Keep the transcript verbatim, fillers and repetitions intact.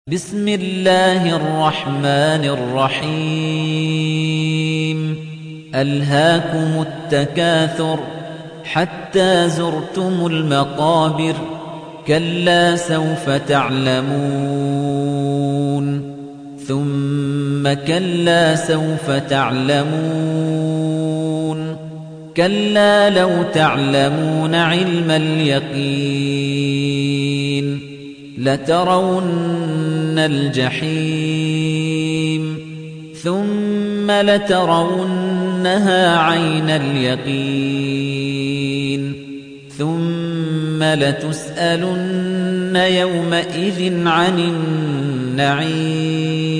بسم الله الرحمن الرحيم ألهاكم التكاثر حتى زرتم المقابر كلا سوف تعلمون ثم كلا سوف تعلمون كلا لو تعلمون علم اليقين لترون الجحيم ثم لترونها عين اليقين ثم لتسألن يومئذ عن النعيم